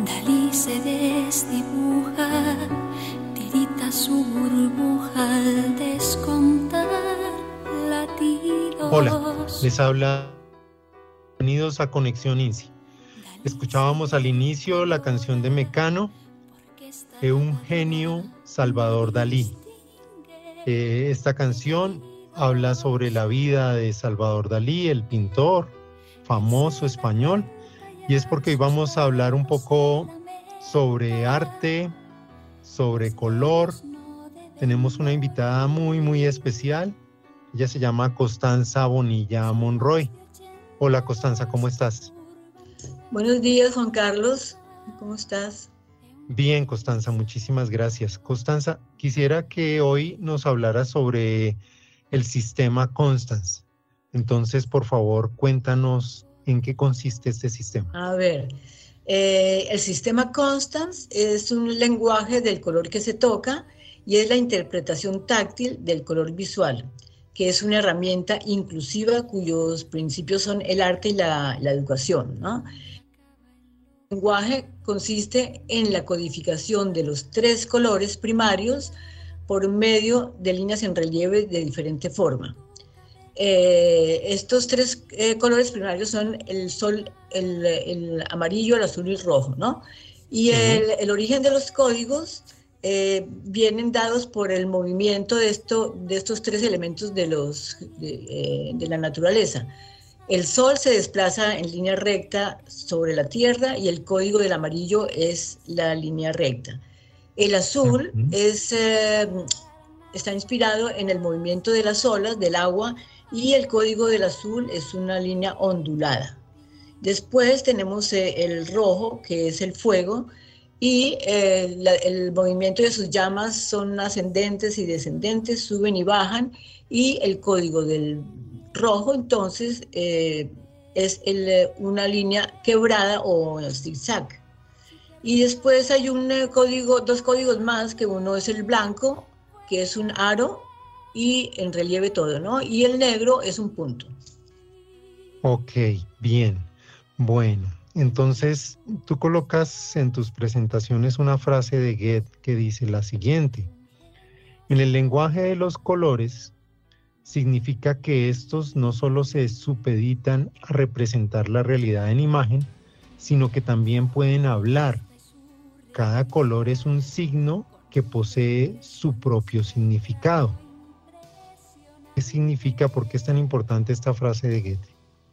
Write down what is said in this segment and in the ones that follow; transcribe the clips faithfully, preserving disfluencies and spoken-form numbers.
Dalí se desdibuja, tirita su burbuja al descontar latidos. Hola, les habla. Bienvenidos a Conexión INSI. Escuchábamos al inicio la canción de Mecano, de un genio, Salvador Dalí. Eh, esta canción habla sobre la vida de Salvador Dalí, el pintor famoso español, y es porque hoy vamos a hablar un poco sobre arte, sobre color. Tenemos una invitada muy, muy especial. Ella se llama Constanza Bonilla Monroy. Hola Constanza, ¿cómo estás? Buenos días, Juan Carlos. ¿Cómo estás? Bien, Constanza, muchísimas gracias. Constanza, quisiera que hoy nos hablaras sobre el sistema Constance. Entonces, por favor, cuéntanos en qué consiste este sistema. A ver, eh, el sistema Constance es un lenguaje del color que se toca y es la interpretación táctil del color visual, que es una herramienta inclusiva cuyos principios son el arte y la, la educación, ¿no? El lenguaje consiste en la codificación de los tres colores primarios por medio de líneas en relieve de diferente forma. Eh, estos tres eh, colores primarios son el sol, el, el amarillo, el azul y el rojo, ¿no? Y Sí. el, el origen de los códigos eh, vienen dados por el movimiento de, esto, de estos tres elementos de, los, de, eh, de la naturaleza. El sol se desplaza en línea recta sobre la tierra y el código del amarillo es la línea recta. El azul uh-huh. es, eh, está inspirado en el movimiento de las olas del agua y el código del azul es una línea ondulada. Después tenemos eh, el rojo, que es el fuego, y eh, la, el movimiento de sus llamas son ascendentes y descendentes, suben y bajan, y el código del rojo entonces eh, es el, una línea quebrada o zigzag. Y después hay un código, dos códigos más, que uno es el blanco, que es un aro y en relieve todo, ¿no? Y el negro es un punto. Ok, bien. Bueno, entonces tú colocas en tus presentaciones una frase de Goethe que dice la siguiente: en el lenguaje de los colores significa que estos no solo se supeditan a representar la realidad en imagen, sino que también pueden hablar. Cada color es un signo que posee su propio significado. ¿Qué significa? ¿Por qué es tan importante esta frase de Goethe?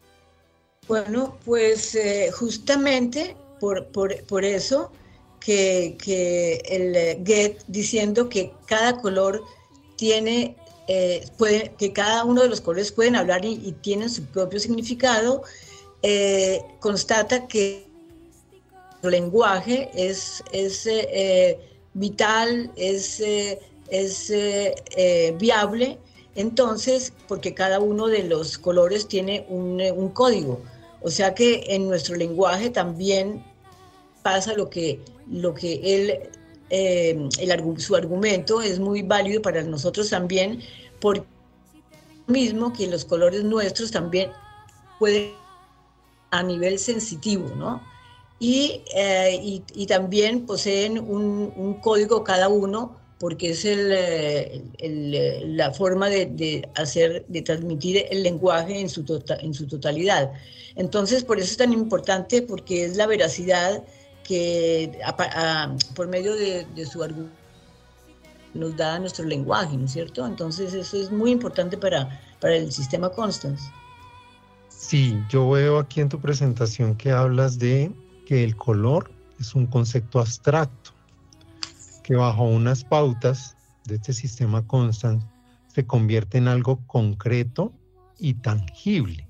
Bueno, pues eh, justamente por, por, por eso que, que el Goethe diciendo que cada color tiene, eh, puede, que cada uno de los colores pueden hablar y, y tienen su propio significado, eh, constata que el lenguaje es, es eh, vital, es, eh, es eh, eh, viable. Entonces, porque cada uno de los colores tiene un, un código, o sea que en nuestro lenguaje también pasa lo que, lo que él, eh, el, su argumento es muy válido para nosotros también, porque mismo que los colores nuestros también pueden a nivel sensitivo, ¿no? Y, eh, y, y también poseen un, un código cada uno, porque es el, el, el, la forma de, de hacer, de transmitir el lenguaje en su, tota, en su totalidad. Entonces, por eso es tan importante, porque es la veracidad que a, a, por medio de, de su argumento nos da nuestro lenguaje, ¿no es cierto? Entonces, eso es muy importante para, para el sistema Constance. Sí, yo veo aquí en tu presentación que hablas de que el color es un concepto abstracto, que bajo unas pautas de este sistema Constance se convierte en algo concreto y tangible.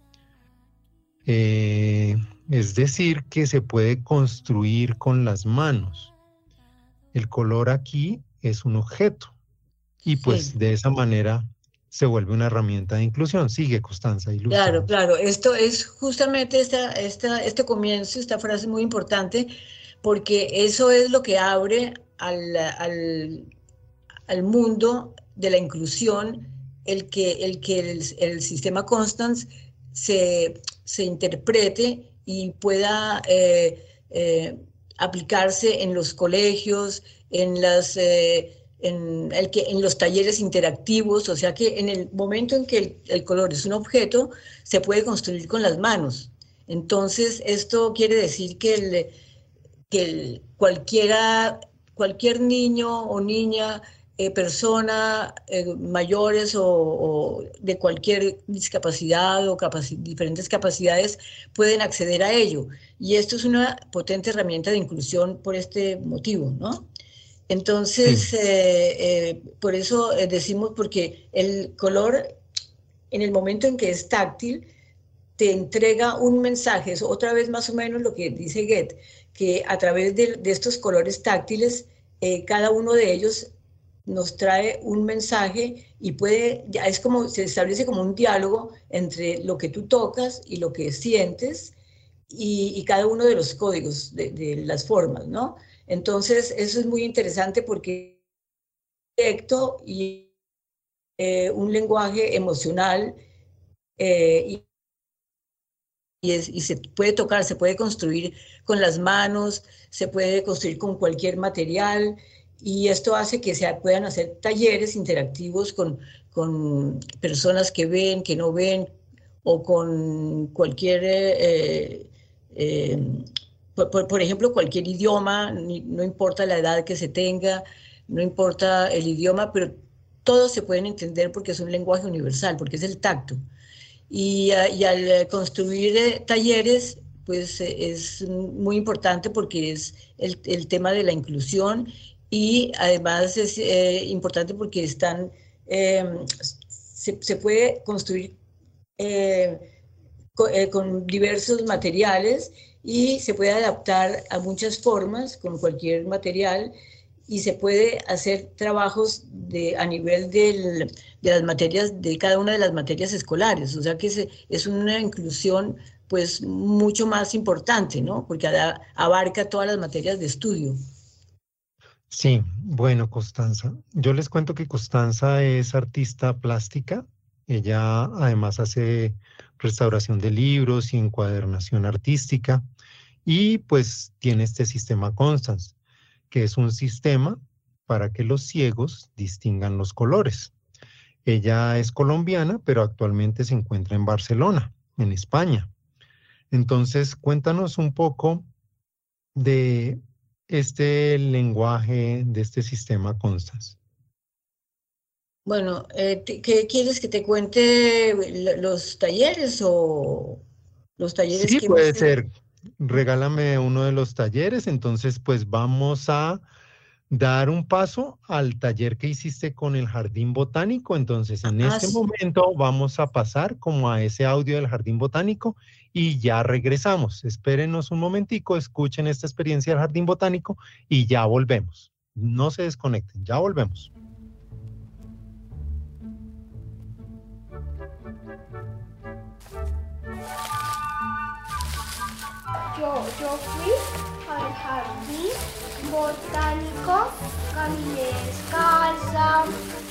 Eh, es decir, que se puede construir con las manos. El color aquí es un objeto y pues sí, de esa manera se vuelve una herramienta de inclusión. Sigue, Constanza, ilústranos. Claro, claro. Esto es justamente esta, esta, este comienzo, esta frase muy importante, porque eso es lo que abre al, al, al mundo de la inclusión, el que el, que el, el sistema Constance se, se interprete y pueda eh, eh, aplicarse en los colegios, en, las, eh, en, el que, en los talleres interactivos, o sea que en el momento en que el, el color es un objeto, se puede construir con las manos. Entonces, esto quiere decir que, el, que el, cualquiera, cualquier niño o niña, eh, persona, eh, mayores o, o de cualquier discapacidad o capaci- diferentes capacidades pueden acceder a ello. Y esto es una potente herramienta de inclusión por este motivo, ¿no? Entonces, sí. eh, eh, por eso decimos, porque el color, en el momento en que es táctil, te entrega un mensaje. Es otra vez más o menos lo que dice Goethe, que a través de, de estos colores táctiles, eh, cada uno de ellos nos trae un mensaje y puede, ya es como, se establece como un diálogo entre lo que tú tocas y lo que sientes, y, y cada uno de los códigos, de, de las formas, ¿no? Entonces, eso es muy interesante porque es directo y eh, un lenguaje emocional, eh, y Y, es, y se puede tocar, se puede construir con las manos, se puede construir con cualquier material, y esto hace que se puedan hacer talleres interactivos con, con personas que ven, que no ven, o con cualquier, eh, eh, por, por, por ejemplo, cualquier idioma, no importa la edad que se tenga, no importa el idioma, pero todos se pueden entender porque es un lenguaje universal, porque es el tacto. Y, y al construir eh, talleres, pues eh, es muy importante porque es el, el tema de la inclusión, y además es eh, importante porque están, eh, se, se puede construir eh, con, eh, con diversos materiales, y se puede adaptar a muchas formas con cualquier material, y se puede hacer trabajos de, a nivel del, de las materias, de cada una de las materias escolares, o sea que es, es una inclusión pues mucho más importante, ¿no? Porque abarca todas las materias de estudio. Sí, bueno, Constanza, yo les cuento que Constanza es artista plástica. Ella además hace restauración de libros y encuadernación artística, y pues tiene este sistema Constance, que es un sistema para que los ciegos distingan los colores. Ella es colombiana, pero actualmente se encuentra en Barcelona, en España. Entonces, cuéntanos un poco de este lenguaje, de este sistema Constance. Bueno, eh, ¿qué quieres que te cuente, los talleres o los talleres? Sí, que puede más... ser. Regálame uno de los talleres. Entonces, pues vamos a dar un paso al taller que hiciste con el Jardín Botánico. Entonces, en ah, este sí. momento vamos a pasar como a ese audio del Jardín Botánico y ya regresamos. Espérenos un momentico, escuchen esta experiencia del Jardín Botánico y ya volvemos. No se desconecten, ya volvemos. Yo, yo fui al Jardín Botánico, caminé descalza.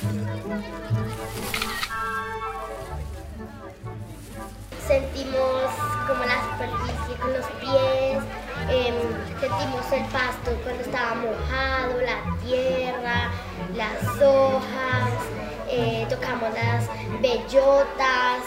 Sentimos como la superficie con los pies, eh, sentimos el pasto cuando estaba mojado, la tierra, las hojas, eh, tocamos las bellotas.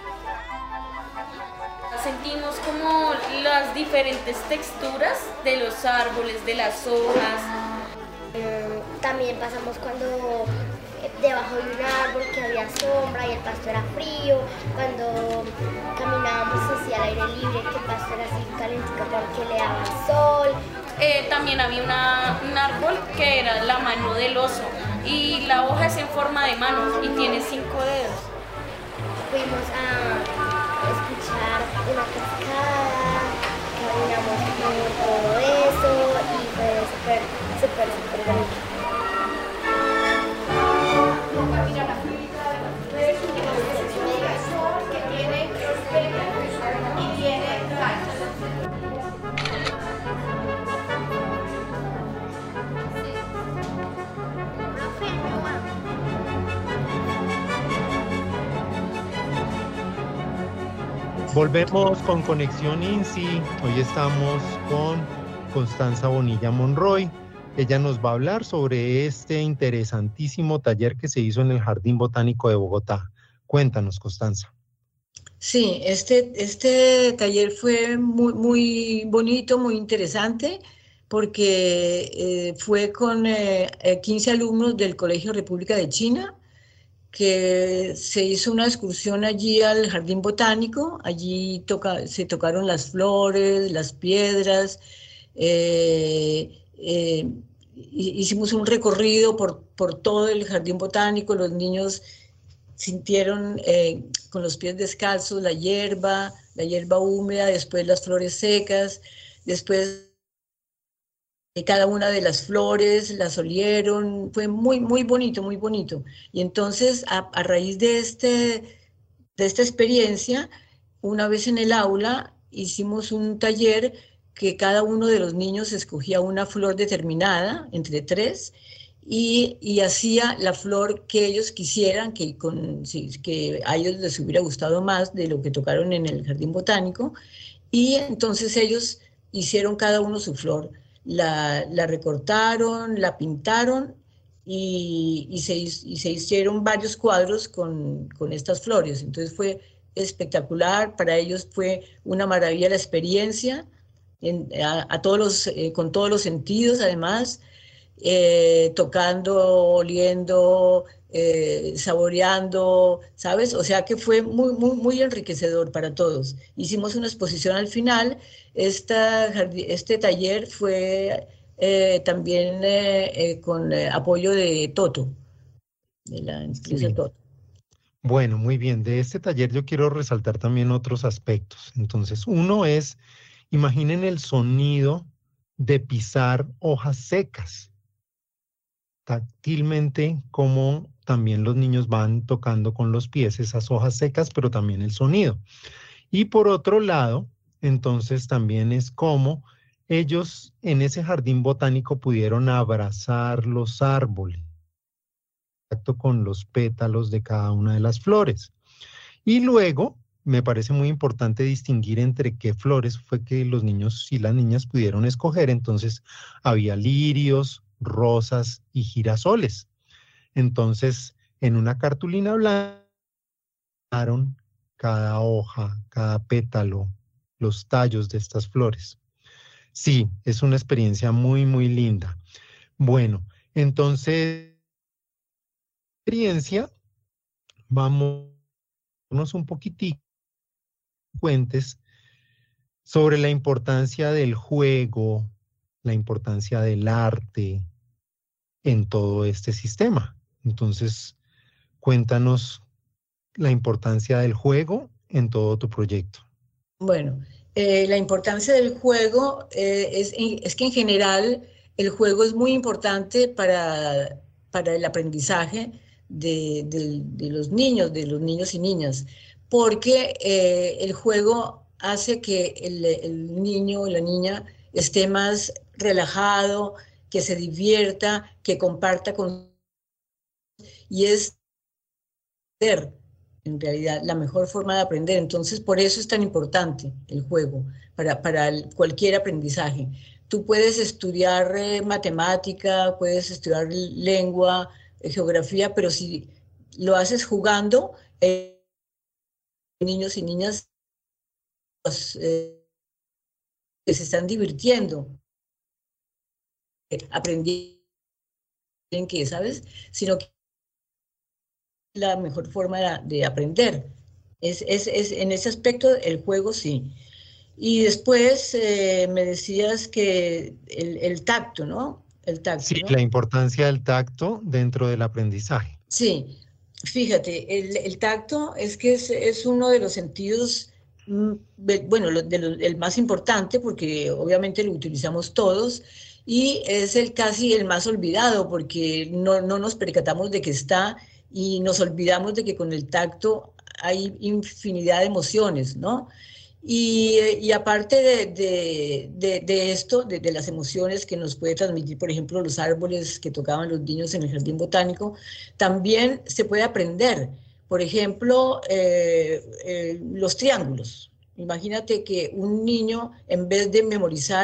Sentimos como las diferentes texturas de los árboles, de las hojas. Eh, también pasamos cuando debajo de un árbol que había sombra y el pasto era frío, cuando caminábamos hacia el aire libre, que el pasto era así calentico porque le daba sol. Eh, también había una, un árbol que era la mano del oso, y la hoja es en forma de mano y tiene cinco dedos. Fuimos a escuchar una cascada, caminamos por todo eso y fue súper, súper, súper bonito. Volvemos con Conexión INSI. Hoy estamos con Constanza Bonilla Monroy. Ella nos va a hablar sobre este interesantísimo taller que se hizo en el Jardín Botánico de Bogotá. Cuéntanos, Constanza. Sí, este, este taller fue muy, muy bonito, muy interesante, porque eh, fue con eh, quince alumnos del Colegio República de China, que se hizo una excursión allí al Jardín Botánico. Allí toca, se tocaron las flores, las piedras, eh, eh, hicimos un recorrido por, por todo el Jardín Botánico. Los niños sintieron eh, con los pies descalzos la hierba, la hierba húmeda, después las flores secas, después cada una de las flores las olieron. Fue muy, muy bonito, muy bonito. Y entonces, a, a raíz de, este, de esta experiencia, una vez en el aula, hicimos un taller que cada uno de los niños escogía una flor determinada, entre tres, y, y hacía la flor que ellos quisieran, que, con, que a ellos les hubiera gustado más de lo que tocaron en el Jardín Botánico, y entonces ellos hicieron cada uno su flor. La, la recortaron, la pintaron y, y, se, y se hicieron varios cuadros con, con estas flores. Entonces fue espectacular, para ellos fue una maravilla la experiencia, en, a, a todos los, eh, con todos los sentidos además, eh, tocando, oliendo, eh, saboreando, ¿sabes? O sea que fue muy, muy, muy enriquecedor para todos. Hicimos una exposición al final. Esta, este taller fue eh, también eh, eh, con eh, apoyo de Toto, de la empresa Sí. Toto. Bueno, muy bien. De este taller yo quiero resaltar también otros aspectos. Entonces, uno es, imaginen el sonido de pisar hojas secas. Táctilmente, como también los niños van tocando con los pies esas hojas secas, pero también el sonido. Y por otro lado, entonces también es como ellos en ese jardín botánico pudieron abrazar los árboles, contacto con los pétalos de cada una de las flores. Y luego, me parece muy importante distinguir entre qué flores fue que los niños y las niñas pudieron escoger. Entonces, había lirios, rosas y girasoles. Entonces, en una cartulina blanca, cada hoja, cada pétalo, los tallos de estas flores. Sí, es una experiencia muy, muy linda. Bueno, entonces, experiencia, vamos un poquitico, cuentes sobre la importancia del juego, la importancia del arte en todo este sistema. Entonces, cuéntanos la importancia del juego en todo tu proyecto. Bueno, eh, la importancia del juego eh, es, es que en general el juego es muy importante para, para el aprendizaje de, de, de los niños, de los niños y niñas, porque eh, el juego hace que el, el niño o la niña esté más relajado, que se divierta, que comparta con... Y es en realidad la mejor forma de aprender. Entonces, por eso es tan importante el juego para, para el, cualquier aprendizaje. Tú puedes estudiar eh, matemática, puedes estudiar lengua, eh, geografía, pero si lo haces jugando, eh, niños y niñas pues, eh, que se están divirtiendo, eh, aprendiendo que, ¿sabes? Sino que la mejor forma de, de aprender. Es, es, es, en ese aspecto el juego sí. Y después eh, me decías que el, el tacto, ¿no? El tacto, Sí, ¿no? la importancia del tacto dentro del aprendizaje. Sí, fíjate, el, el tacto es que es, es uno de los sentidos, bueno, de lo, el más importante, porque obviamente lo utilizamos todos, y es el casi el más olvidado, porque no, no nos percatamos de que está, y nos olvidamos de que con el tacto hay infinidad de emociones, ¿no? Y, y aparte de, de, de, de esto, de, de las emociones que nos puede transmitir, por ejemplo, los árboles que tocaban los niños en el jardín botánico, también se puede aprender. Por ejemplo, eh, eh, los triángulos. Imagínate que un niño, en vez de memorizar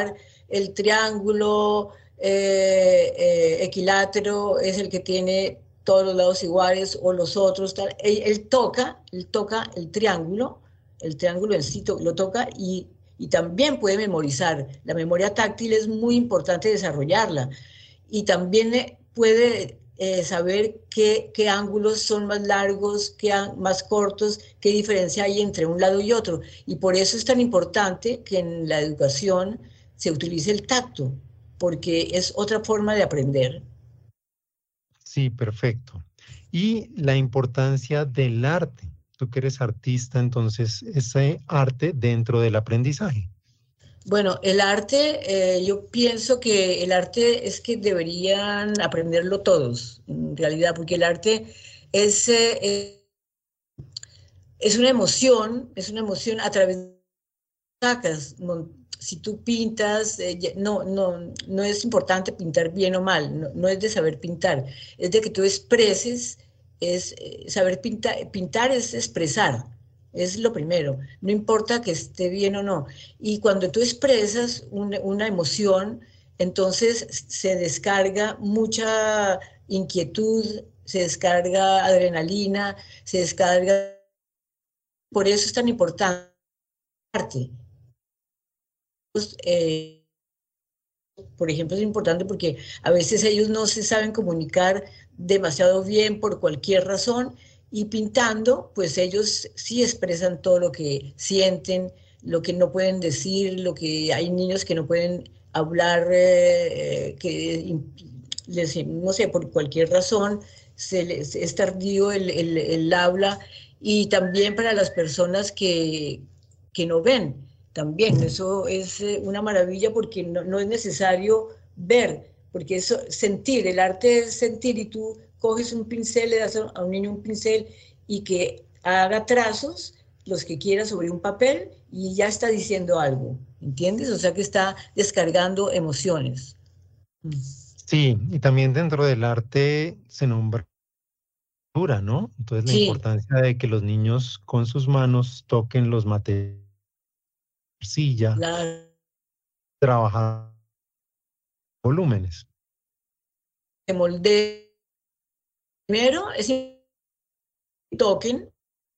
el triángulo eh, eh, equilátero es el que tiene todos los lados iguales o los otros, tal. Él, él toca, él toca el triángulo, el triángulo en sí lo toca y, y también puede memorizar. La memoria táctil es muy importante desarrollarla y también puede eh, saber qué, qué ángulos son más largos, qué más cortos, qué diferencia hay entre un lado y otro. Y por eso es tan importante que en la educación se utilice el tacto, porque es otra forma de aprender. Sí, perfecto. Y la importancia del arte. Tú que eres artista, entonces, ese arte dentro del aprendizaje. Bueno, el arte, eh, yo pienso que el arte es que deberían aprenderlo todos, en realidad, porque el arte es, eh, es una emoción, es una emoción a través de sacas. Si tú pintas, eh, no, no, no es importante pintar bien o mal, no, no es de saber pintar, es de que tú expreses, es eh, saber pintar, pintar es expresar. Es lo primero, no importa que esté bien o no. Y cuando tú expresas una, una emoción, entonces se descarga mucha inquietud, se descarga adrenalina, se descarga... Por eso es tan importante el arte. Eh, por ejemplo, es importante porque a veces ellos no se saben comunicar demasiado bien por cualquier razón, y pintando, pues ellos sí expresan todo lo que sienten, lo que no pueden decir, lo que hay niños que no pueden hablar, eh, que les, no sé, por cualquier razón se les, es tardío el, el, el habla, y también para las personas que, que no ven, también eso es una maravilla porque no, no es necesario ver, porque eso, sentir, el arte es sentir, y tú coges un pincel, le das a un niño un pincel y que haga trazos, los que quiera, sobre un papel, y ya está diciendo algo, ¿entiendes? O sea que está descargando emociones. Sí, y también dentro del arte se nombra cultura, ¿no? Entonces la Sí. importancia de que los niños con sus manos toquen los materiales, arcilla, Claro. trabajar volúmenes. Se moldea. Primero es que toquen.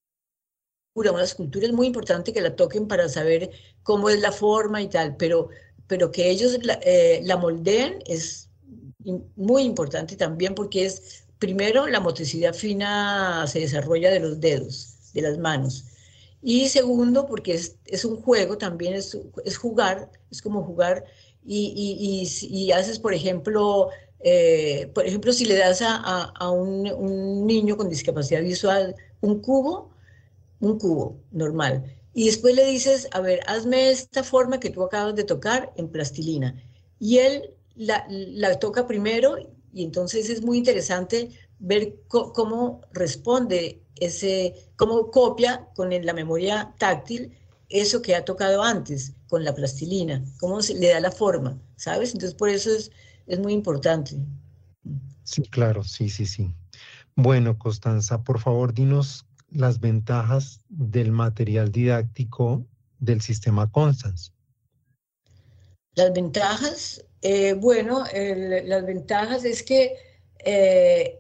Una escultura es muy importante que la toquen para saber cómo es la forma y tal, pero, pero que ellos la, eh, la moldeen es muy importante también, porque es, primero, la motricidad fina se desarrolla de los dedos, de las manos, y segundo, porque es, es un juego también, es, es jugar, es como jugar, y, y, y, y haces, por ejemplo, eh, por ejemplo, si le das a, a, a un, un niño con discapacidad visual un cubo, un cubo normal, y después le dices, a ver, hazme esta forma que tú acabas de tocar en plastilina, y él la, la toca primero, y entonces es muy interesante ver co cómo responde ese, cómo copia con la memoria táctil eso que ha tocado antes con la plastilina, cómo se le da la forma, ¿sabes? Entonces por eso es, es muy importante. Sí, claro, sí, sí, sí. Bueno, Constanza, por favor, dinos las ventajas del material didáctico del sistema Constance. Las ventajas, eh, bueno, el, las ventajas es que eh,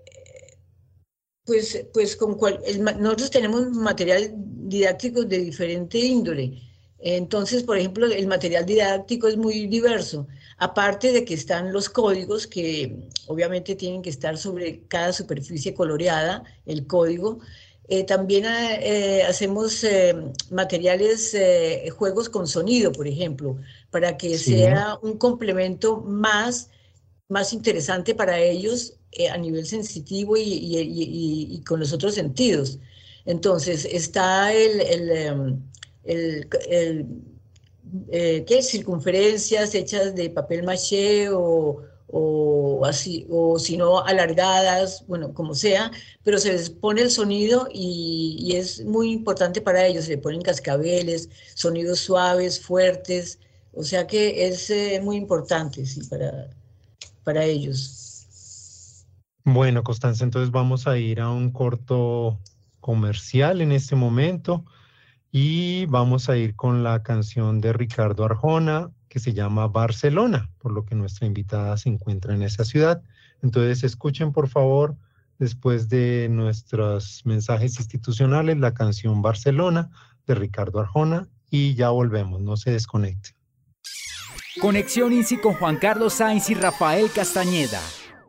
pues, pues con cual, el, nosotros tenemos material didáctico de diferente índole. Entonces, por ejemplo, el material didáctico es muy diverso. Aparte de que están los códigos, que obviamente tienen que estar sobre cada superficie coloreada, el código. Eh, también eh, hacemos eh, materiales, eh, juegos con sonido, por ejemplo, para que sí. sea un complemento más, más interesante para ellos eh, a nivel sensitivo y, y, y, y con los otros sentidos. Entonces, está el, el, el, el eh, ¿qué? circunferencias hechas de papel maché o, o así, o si no alargadas, bueno, como sea, pero se les pone el sonido y, y es muy importante para ellos, se le ponen cascabeles, sonidos suaves, fuertes, o sea que es eh, muy importante, sí, para, para ellos. Bueno, Constanza, entonces vamos a ir a un corto comercial en este momento y vamos a ir con la canción de Ricardo Arjona, que se llama Barcelona, por lo que nuestra invitada se encuentra en esa ciudad. Entonces escuchen por favor, después de nuestros mensajes institucionales, la canción Barcelona de Ricardo Arjona y ya volvemos, no se desconecten. Conexión INSI con Juan Carlos Sainz y Rafael Castañeda.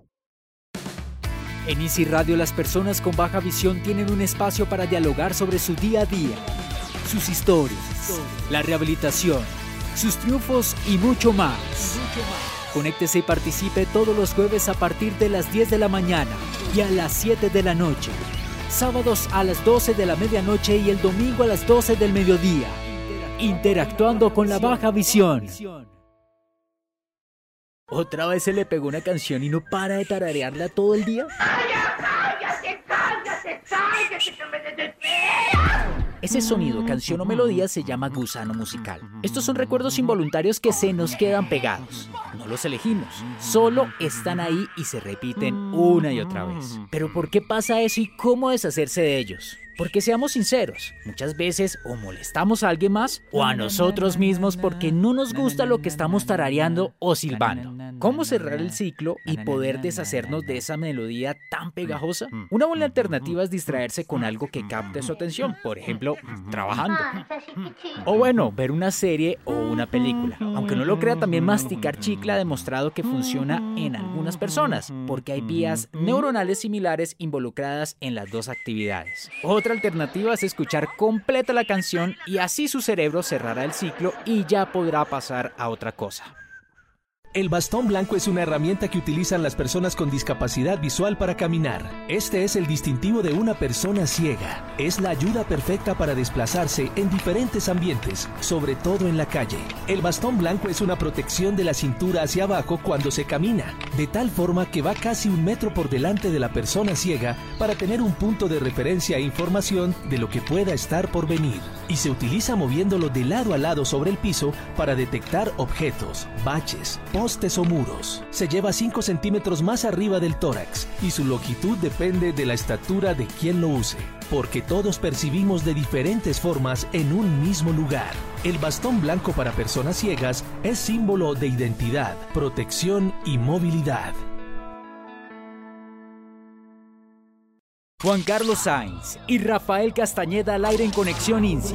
En INSI Radio las personas con baja visión tienen un espacio para dialogar sobre su día a día, sus historias, la rehabilitación, sus triunfos y mucho más. Conéctese y participe todos los jueves a partir de las diez de la mañana y a las siete de la noche. Sábados a las doce de la medianoche y el domingo a las doce del mediodía. Interactuando con la baja visión. ¿Otra vez se le pegó una canción y no para de tararearla todo el día? ¡Cállate, cállate, cállate, que me desespera! Ese sonido, canción o melodía se llama gusano musical. Estos son recuerdos involuntarios que se nos quedan pegados. No los elegimos, solo están ahí y se repiten una y otra vez. Pero ¿por qué pasa eso y cómo deshacerse de ellos? Porque seamos sinceros, muchas veces o molestamos a alguien más o a nosotros mismos porque no nos gusta lo que estamos tarareando o silbando. ¿Cómo cerrar el ciclo y poder deshacernos de esa melodía tan pegajosa? Una buena alternativa es distraerse con algo que capte su atención, por ejemplo, trabajando. O bueno, ver una serie o una película. Aunque no lo crea, también masticar chicle ha demostrado que funciona en algunas personas, porque hay vías neuronales similares involucradas en las dos actividades. Otra alternativa es escuchar completa la canción y así su cerebro cerrará el ciclo y ya podrá pasar a otra cosa. El bastón blanco es una herramienta que utilizan las personas con discapacidad visual para caminar. Este es el distintivo de una persona ciega. Es la ayuda perfecta para desplazarse en diferentes ambientes, sobre todo en la calle. El bastón blanco es una protección de la cintura hacia abajo cuando se camina, de tal forma que va casi un metro por delante de la persona ciega para tener un punto de referencia e información de lo que pueda estar por venir. Y se utiliza moviéndolo de lado a lado sobre el piso para detectar objetos, baches, postes o muros. Se lleva cinco centímetros más arriba del tórax y su longitud depende de la estatura de quien lo use, porque todos percibimos de diferentes formas en un mismo lugar. El bastón blanco para personas ciegas es símbolo de identidad, protección y movilidad. Juan Carlos Sainz y Rafael Castañeda al aire en Conexión INSI.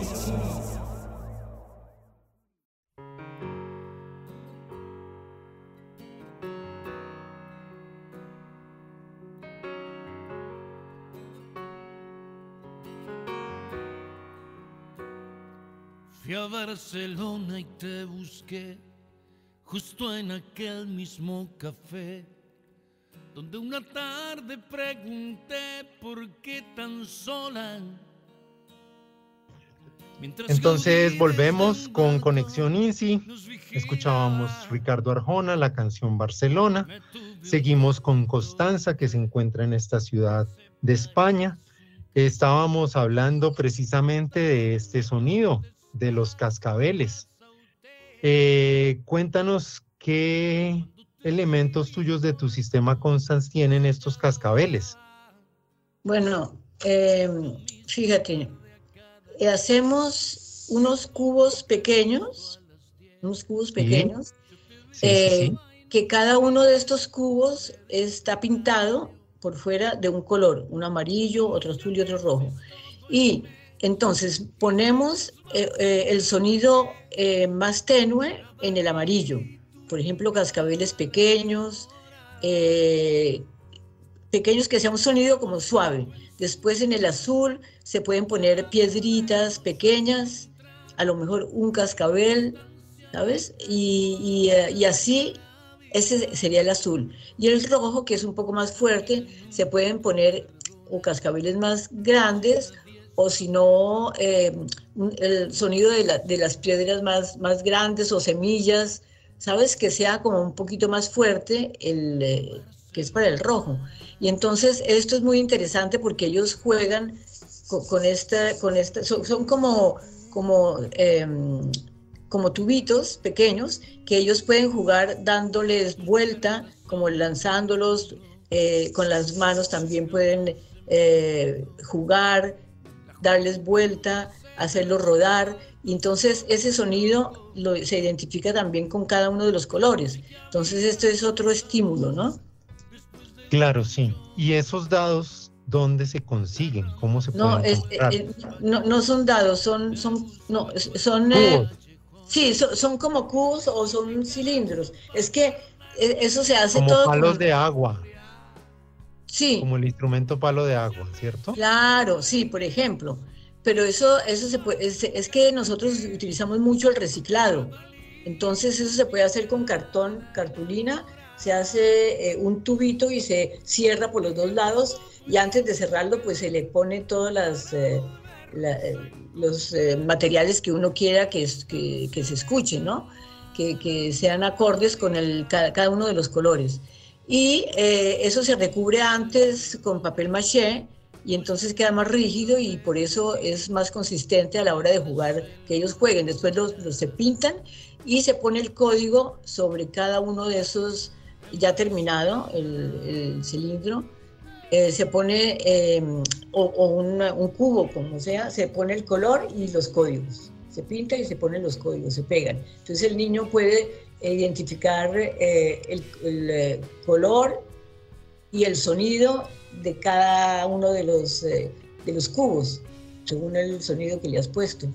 Fui a Barcelona y te busqué, justo en aquel mismo café, donde una tarde pregunté por qué tan sola. Entonces volvemos con Conexión INSI. Escuchábamos Ricardo Arjona, la canción Barcelona. Seguimos con Constanza, que se encuentra en esta ciudad de España. Estábamos hablando precisamente de este sonido, de los cascabeles. Eh, cuéntanos qué elementos tuyos de tu sistema, Constance, tienen estos cascabeles. Bueno, eh, fíjate, hacemos unos cubos pequeños, unos cubos pequeños, sí, eh, sí, sí. que cada uno de estos cubos está pintado por fuera de un color, un amarillo, otro azul y otro rojo. Y entonces ponemos eh, eh, el sonido eh, más tenue en el amarillo. Por ejemplo, cascabeles pequeños, eh, pequeños que sea un sonido como suave. Después en el azul se pueden poner piedritas pequeñas, a lo mejor un cascabel, ¿sabes? Y, y, y así, ese sería el azul. Y el rojo, que es un poco más fuerte, se pueden poner o cascabeles más grandes, o si no, eh, el sonido de, la, de las piedras más, más grandes o semillas, ¿sabes? Que sea como un poquito más fuerte, el, eh, que es para el rojo. Y entonces esto es muy interesante porque ellos juegan con, con esta, con esta son, son como, como, eh, como tubitos pequeños que ellos pueden jugar dándoles vuelta, como lanzándolos, eh, con las manos también pueden eh, jugar, darles vuelta, hacerlo rodar, y entonces ese sonido lo, se identifica también con cada uno de los colores. Entonces esto es otro estímulo, ¿no? Claro, sí. ¿Y esos dados dónde se consiguen? ¿Cómo se No, pueden es, comprar? eh, no, no son dados, son, son, no, son, eh, sí, son, son como cubos o son cilindros. Es que eh, eso se hace Como todo palos con, de agua, sí, como el instrumento palo de agua, ¿cierto? claro, sí, por ejemplo. Pero eso, eso se puede, es, es que nosotros utilizamos mucho el reciclado. Entonces eso se puede hacer con cartón, cartulina, se hace eh, un tubito y se cierra por los dos lados, y antes de cerrarlo pues se le pone todos las, eh, la, eh, los eh, materiales que uno quiera que, que, que se escuchen, ¿no? Que, que sean acordes con el, cada, cada uno de los colores. Y eh, eso se recubre antes con papel maché, y entonces queda más rígido y por eso es más consistente a la hora de jugar, que ellos jueguen. Después los, los se pintan y se pone el código sobre cada uno de esos, ya terminado el, el cilindro, eh, se pone, eh, o, o una, un cubo, como sea, se pone el color y los códigos. Se pinta y se ponen los códigos, se pegan. Entonces el niño puede identificar eh, el, el eh, color y el sonido de cada uno de los, eh, de los cubos, según el sonido que le has puesto.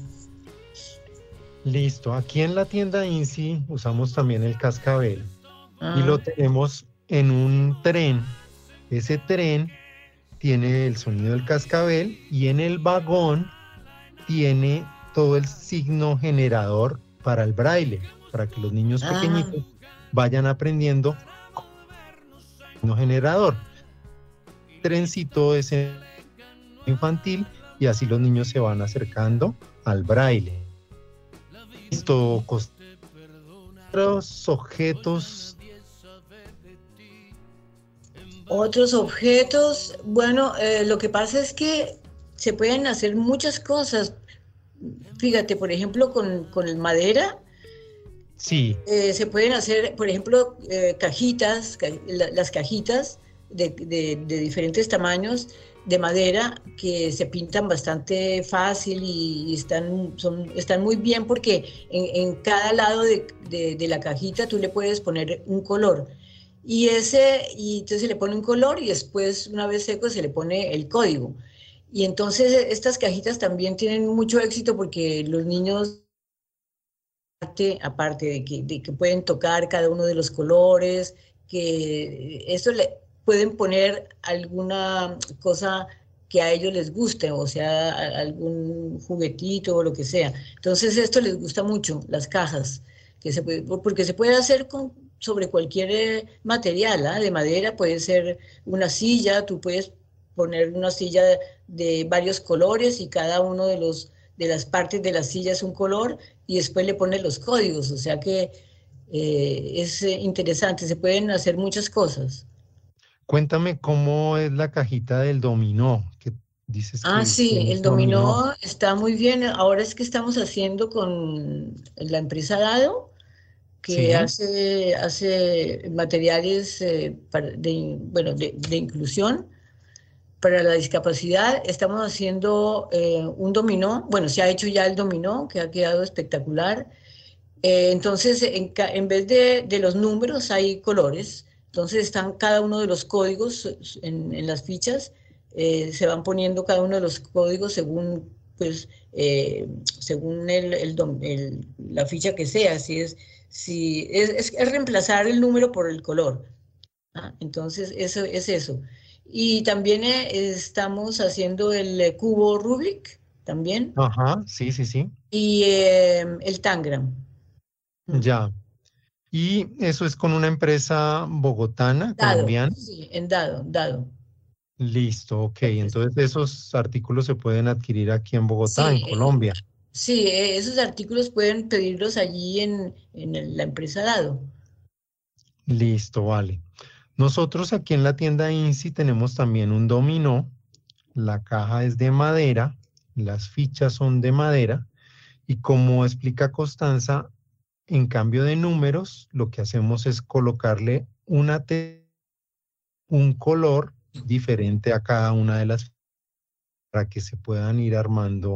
Listo. Aquí en la tienda INSI usamos también el cascabel. Ah. Y lo tenemos en un tren. Ese tren tiene el sonido del cascabel y en el vagón tiene todo el signo generador para el braille, para que los niños Ah. pequeñitos vayan aprendiendo el signo generador. El trencito es infantil y así los niños se van acercando al braille. Listo, otros objetos. Otros objetos, bueno, eh, lo que pasa es que se pueden hacer muchas cosas. Fíjate, por ejemplo, con, con madera, Sí. eh, se pueden hacer, por ejemplo, eh, cajitas, ca la, las cajitas de, de, de diferentes tamaños de madera que se pintan bastante fácil y, y están, son, están muy bien porque en, en cada lado de, de, de la cajita tú le puedes poner un color. Y ese, y entonces se le pone un color y después, una vez seco, se le pone el código. Y entonces estas cajitas también tienen mucho éxito porque los niños, aparte de que, de que pueden tocar cada uno de los colores, que eso le pueden poner alguna cosa que a ellos les guste, o sea, algún juguetito o lo que sea. Entonces esto les gusta mucho, las cajas, que se puede, porque se puede hacer con sobre cualquier material, ¿eh? De madera, puede ser una silla, tú puedes poner una silla de, de varios colores y cada uno de, los, de las partes de la silla es un color y después le pones los códigos, o sea que eh, es interesante, se pueden hacer muchas cosas. Cuéntame cómo es la cajita del dominó, que dices que Ah, sí, el dominó, dominó está muy bien, ahora es que estamos haciendo con la empresa Dado, que sí. hace, hace materiales eh, para, de, bueno, de, de inclusión para la discapacidad. Estamos haciendo eh, un dominó, bueno, se ha hecho ya el dominó, que ha quedado espectacular. Eh, entonces, en, en vez de, de los números hay colores, entonces están cada uno de los códigos en, en las fichas, eh, se van poniendo cada uno de los códigos según, pues, eh, según el, el, el, la ficha que sea, si es Sí, es, es, es reemplazar el número por el color. ¿Ah? Entonces, eso es eso. Y también eh, estamos haciendo el eh, cubo Rubik, también. Ajá, sí, sí, sí. Y eh, el Tangram. Ya. Y eso es con una empresa bogotana, Dado, colombiana. sí, en Dado, Dado. Listo, ok. Entonces esos artículos se pueden adquirir aquí en Bogotá, Sí, en Colombia. Sí, esos artículos pueden pedirlos allí en, en la empresa Dado. Listo, vale. Nosotros aquí en la tienda INSI tenemos también un dominó. La caja es de madera, las fichas son de madera y como explica Constanza, en cambio de números, lo que hacemos es colocarle una te un color diferente a cada una de las para que se puedan ir armando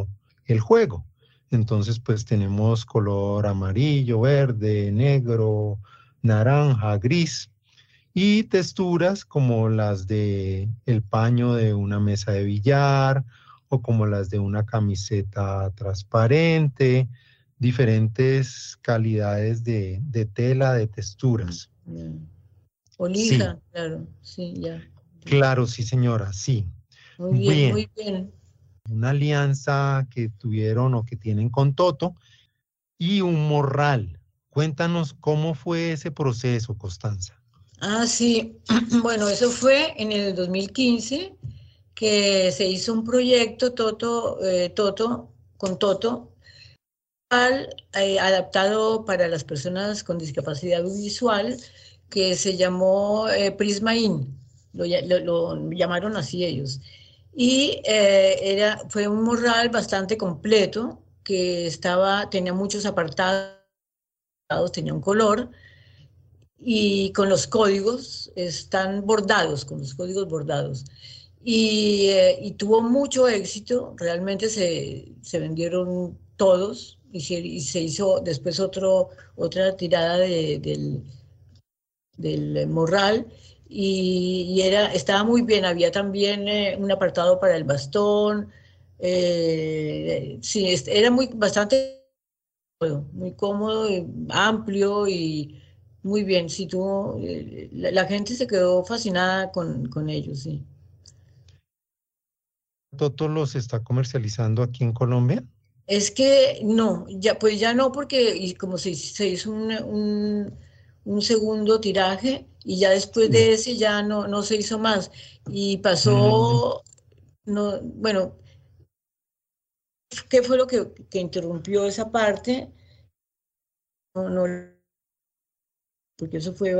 el juego. Entonces, pues tenemos color amarillo, verde, negro, naranja, gris, y texturas como las de el paño de una mesa de billar o como las de una camiseta transparente, diferentes calidades de, de tela, de texturas. O lija, sí. Claro, sí, ya. Claro, sí, señora, sí. Muy bien, bien, muy bien. Una alianza que tuvieron o que tienen con Toto y un morral. Cuéntanos cómo fue ese proceso, Constanza. Ah, sí. Bueno, eso fue en el dos mil quince que se hizo un proyecto Toto, eh, Toto con Toto al, eh, adaptado para las personas con discapacidad visual, que se llamó eh, Prisma In, lo, lo, lo llamaron así ellos. Y eh, era, fue un morral bastante completo, que estaba, tenía muchos apartados, tenía un color, y con los códigos, están bordados, con los códigos bordados. Y, eh, y tuvo mucho éxito, realmente se, se vendieron todos, y se, y se hizo después otro, otra tirada de, del, del morral, y, y era, estaba muy bien. Había también eh, un apartado para el bastón, eh, sí, era muy, bastante muy cómodo, amplio y muy bien. Sí, tuvo, eh, la, la gente se quedó fascinada con, con ellos, sí. ¿Toto los está comercializando aquí en Colombia? Es que no, ya, pues ya no, porque y como se, se hizo un, un, un segundo tiraje, y ya después sí. de ese ya no, no se hizo más. Y pasó, mm. no, bueno, ¿qué fue lo que, que interrumpió esa parte? No, no, porque eso fue,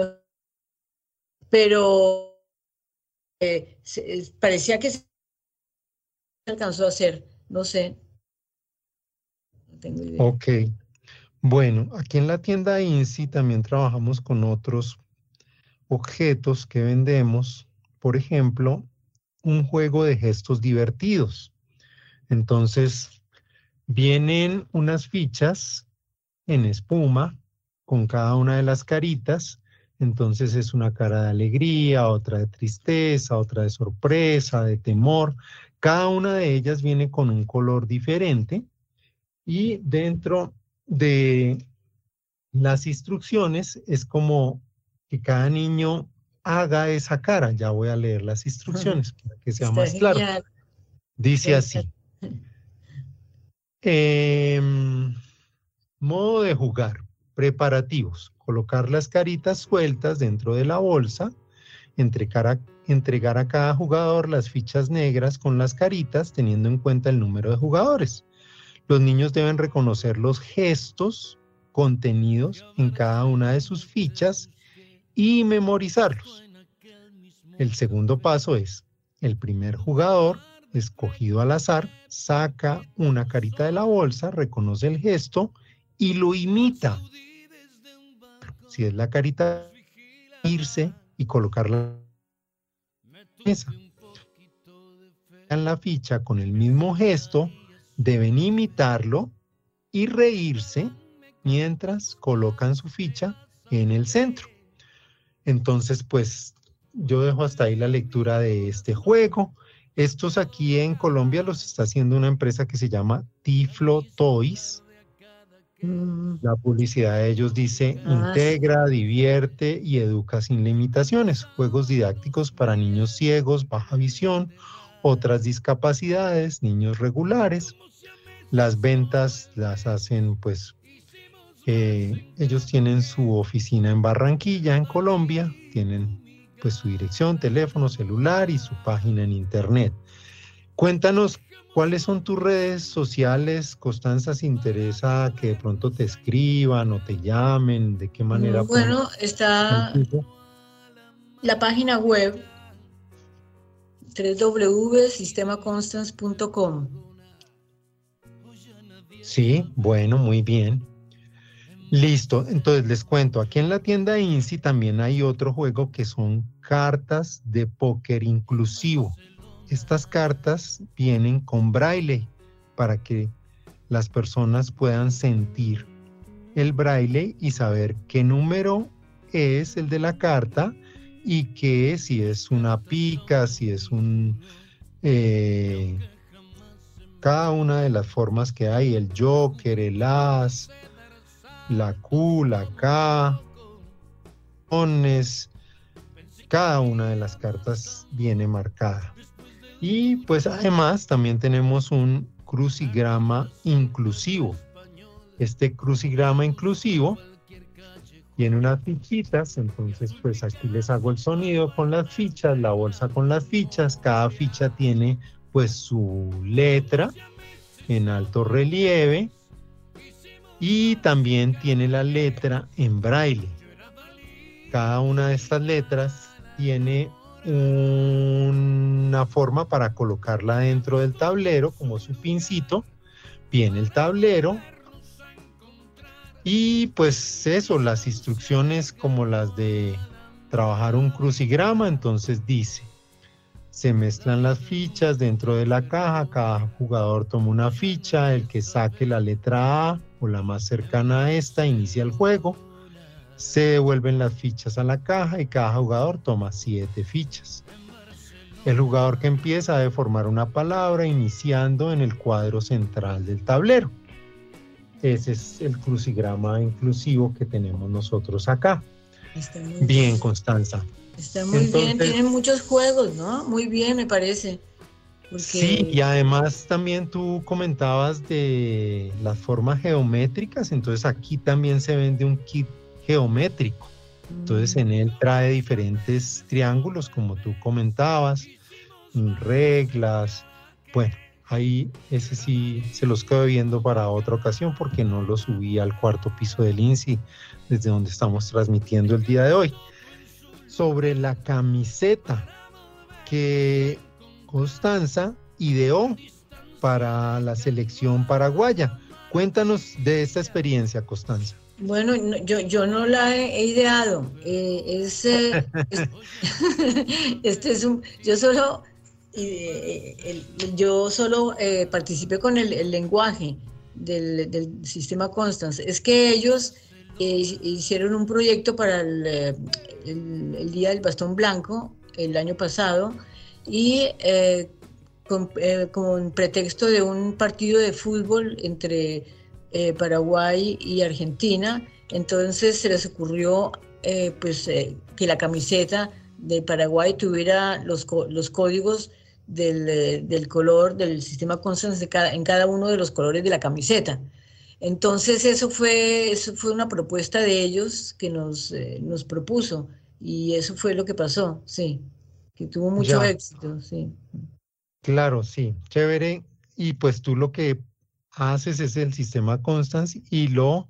pero eh, se, parecía que se alcanzó a hacer, no sé. No tengo idea. Ok, bueno, aquí en la tienda INSI también trabajamos con otros objetos que vendemos, por ejemplo, un juego de gestos divertidos. Entonces, vienen unas fichas en espuma con cada una de las caritas. Entonces es una cara de alegría, otra de tristeza, otra de sorpresa, de temor. Cada una de ellas viene con un color diferente, y dentro de las instrucciones es como que cada niño haga esa cara. Ya voy a leer las instrucciones para que sea Está más claro. Genial. Dice así. Eh, modo de jugar. Preparativos. Colocar las caritas sueltas dentro de la bolsa. Entregar a, entregar a cada jugador las fichas negras con las caritas, teniendo en cuenta el número de jugadores. Los niños deben reconocer los gestos contenidos en cada una de sus fichas y memorizarlos. El segundo paso es: el primer jugador, escogido al azar, saca una carita de la bolsa, reconoce el gesto y lo imita. Si es la carita, irse y colocarla en la mesa. En la ficha con el mismo gesto, deben imitarlo y reírse mientras colocan su ficha en el centro. Entonces, pues, yo dejo hasta ahí la lectura de este juego. Estos aquí en Colombia los está haciendo una empresa que se llama Tiflo Toys. La publicidad de ellos dice: integra, divierte y educa sin limitaciones. Juegos didácticos para niños ciegos, baja visión, otras discapacidades, niños regulares. Las ventas las hacen, pues, eh, ellos tienen su oficina en Barranquilla, en Colombia. Tienen, pues, su dirección, teléfono, celular y su página en internet. Cuéntanos, ¿cuáles son tus redes sociales, Constanza? Si interesa que de pronto te escriban o te llamen, ¿de qué manera? Bueno, está la página web doble u doble u doble u punto sistema constance punto com. Sí, bueno, muy bien. Listo, entonces les cuento, aquí en la tienda INSI también hay otro juego que son cartas de póker inclusivo. Estas cartas vienen con braille para que las personas puedan sentir el braille y saber qué número es el de la carta y que si es una pica, si es un... Eh, cada una de las formas que hay, el joker, el as, la Q, la K, ones, cada una de las cartas viene marcada. Y pues además también tenemos un crucigrama inclusivo. Este crucigrama inclusivo tiene unas fichitas, entonces pues aquí les hago el sonido con las fichas, la bolsa con las fichas, cada ficha tiene pues su letra en alto relieve y también tiene la letra en braille. Cada una de estas letras tiene una forma para colocarla dentro del tablero, como su pincito. Viene el tablero y pues eso, las instrucciones como las de trabajar un crucigrama. Entonces dice: se mezclan las fichas dentro de la caja, cada jugador toma una ficha, el que saque la letra A o la más cercana a esta inicia el juego, se devuelven las fichas a la caja y cada jugador toma siete fichas. El jugador que empieza debe formar una palabra iniciando en el cuadro central del tablero. Ese es el crucigrama inclusivo que tenemos nosotros acá. Bien, bien, Constanza. Está muy Entonces, bien, tienen muchos juegos, ¿no? Muy bien, me parece. Porque... Sí, y además también tú comentabas de las formas geométricas, entonces aquí también se vende un kit geométrico. Entonces en él trae diferentes triángulos, como tú comentabas, reglas. Bueno, ahí ese sí se los quedo viendo para otra ocasión porque no lo subí al cuarto piso del INSI, desde donde estamos transmitiendo el día de hoy. Sobre la camiseta que Constanza ideó para la selección paraguaya. Cuéntanos de esta experiencia, Constanza. Bueno, yo, yo no la he ideado. Eh, es, eh, es, este es un, yo solo, eh, el, yo solo eh, participé con el, el lenguaje del, del sistema Constance. Es que ellos eh, hicieron un proyecto para el, el, el Día del Bastón Blanco el año pasado y eh, con, eh, con pretexto de un partido de fútbol entre eh, Paraguay y Argentina, entonces se les ocurrió eh, pues, eh, que la camiseta de Paraguay tuviera los, los códigos del, del color del sistema Constance de cada, en cada uno de los colores de la camiseta. Entonces eso fue, eso fue una propuesta de ellos que nos, eh, nos propuso y eso fue lo que pasó, sí, que tuvo mucho ya. éxito, sí. Claro, sí, chévere. Y pues tú lo que haces es el sistema Constance y lo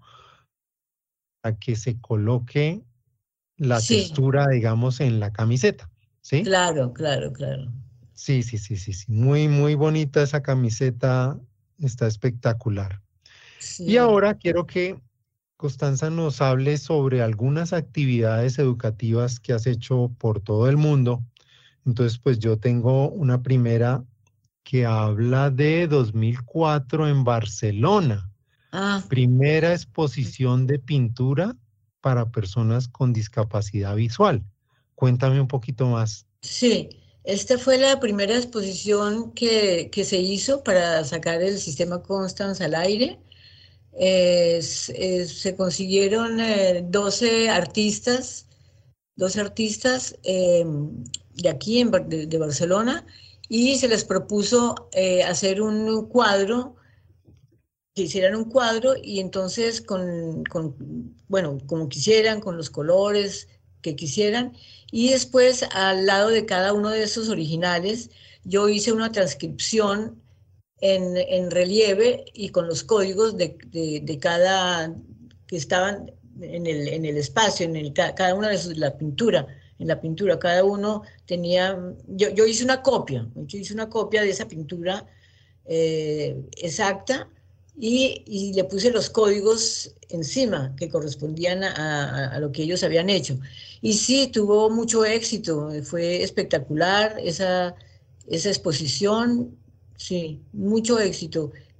a que se coloque la sí. textura, digamos, en la camiseta, ¿sí? Claro, claro, claro. Sí, sí, sí, sí, sí. Muy, muy bonita esa camiseta, está espectacular. Sí. Y ahora quiero que Constanza nos hable sobre algunas actividades educativas que has hecho por todo el mundo. Entonces, pues yo tengo una primera que habla de dos mil cuatro en Barcelona. Ah. Primera exposición de pintura para personas con discapacidad visual. Cuéntame un poquito más. Sí, esta fue la primera exposición que, que se hizo para sacar el sistema Constance al aire. Eh, eh, se consiguieron eh, doce artistas, doce artistas eh, de aquí, en, de, de Barcelona, y se les propuso eh, hacer un cuadro, que hicieran un cuadro, y entonces con, con, bueno, como quisieran, con los colores que quisieran, y después al lado de cada uno de esos originales, yo hice una transcripción En, en relieve y con los códigos de, de, de cada que estaban en el, en el espacio, en el, cada una de sus, la pintura, en la pintura, cada uno tenía, yo, yo hice una copia, yo hice una copia de esa pintura eh, exacta y, y le puse los códigos encima que correspondían a, a, a lo que ellos habían hecho. Y sí, tuvo mucho éxito, fue espectacular esa, esa exposición. Sí, mucho éxito.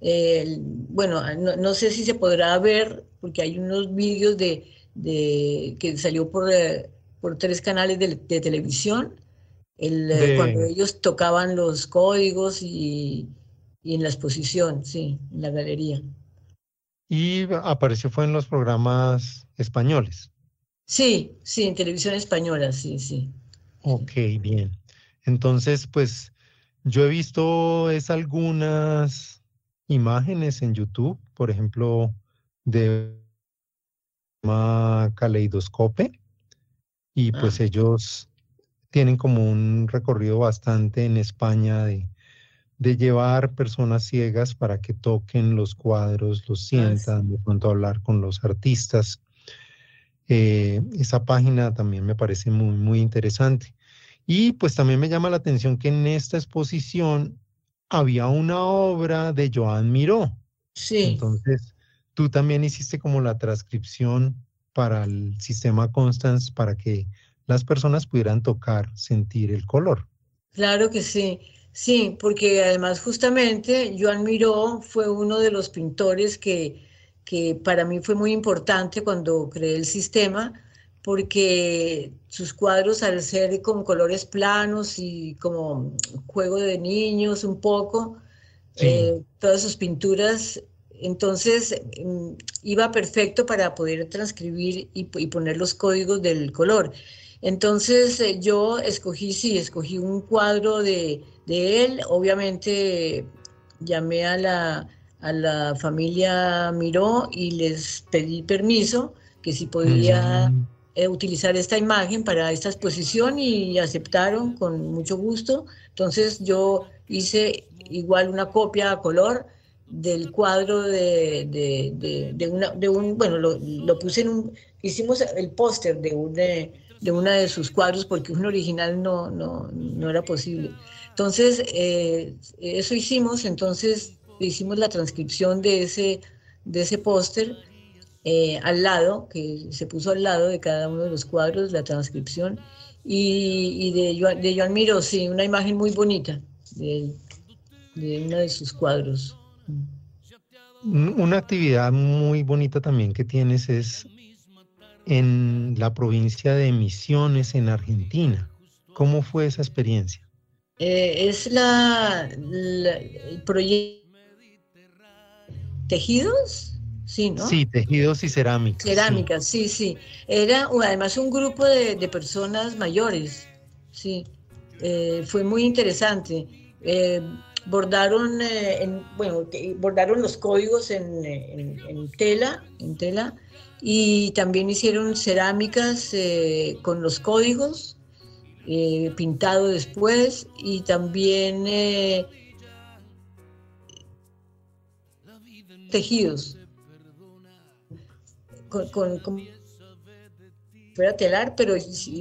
Eh, bueno, no, no sé si se podrá ver, porque hay unos vídeos de, de, que salió por, eh, por tres canales de, de televisión, el, eh, De, cuando ellos tocaban los códigos y, y en la exposición, sí, en la galería. y apareció fue en los programas españoles. Sí, sí, en televisión española, sí, sí. Ok, bien. Entonces, pues yo he visto es algunas imágenes en YouTube, por ejemplo, de Caleidoscope, y Ah, pues ellos tienen como un recorrido bastante en España de, de llevar personas ciegas para que toquen los cuadros, los ah, sí. sientan, de pronto hablar con los artistas. Eh, esa página también me parece muy, muy interesante. Y pues también me llama la atención que en esta exposición había una obra de Joan Miró. Sí. Entonces, tú también hiciste como la transcripción para el sistema Constance para que las personas pudieran tocar, sentir el color. Claro que sí, sí, porque además justamente Joan Miró fue uno de los pintores que, que para mí fue muy importante cuando creé el sistema, porque sus cuadros al ser con colores planos y como juego de niños un poco, Sí. eh, todas sus pinturas, entonces mm, iba perfecto para poder transcribir y, y poner los códigos del color. Entonces eh, yo escogí, sí, escogí un cuadro de, de él, obviamente llamé a la, a la familia Miró y les pedí permiso, que si podía Mm, eh, utilizar esta imagen para esta exposición y aceptaron con mucho gusto. Entonces yo hice igual una copia a color del cuadro de, de, de, de, una, de un, bueno, lo, lo puse en un, hicimos el póster de un... De, de una de sus cuadros porque un original no, no, no era posible. Entonces, eh, eso hicimos, entonces hicimos la transcripción de ese, de ese póster eh, al lado, que se puso al lado de cada uno de los cuadros, la transcripción, y, y de, Joan, de Joan Miró, sí, una imagen muy bonita de, de uno de sus cuadros. una actividad muy bonita también que tienes es en la provincia de Misiones, en Argentina. ¿Cómo fue esa experiencia? Eh, es la, la, el proyecto Tejidos, sí, ¿no? Sí, tejidos y cerámicas. Cerámicas, sí, sí. Era uh, además un grupo de, de personas mayores, sí. Eh, fue muy interesante. Eh, bordaron, eh, en, bueno, bordaron los códigos en, en, en tela, en tela, y también hicieron cerámicas eh, con los códigos, eh, pintado después, y también eh, tejidos, con, con, con fuera telar, pero sí,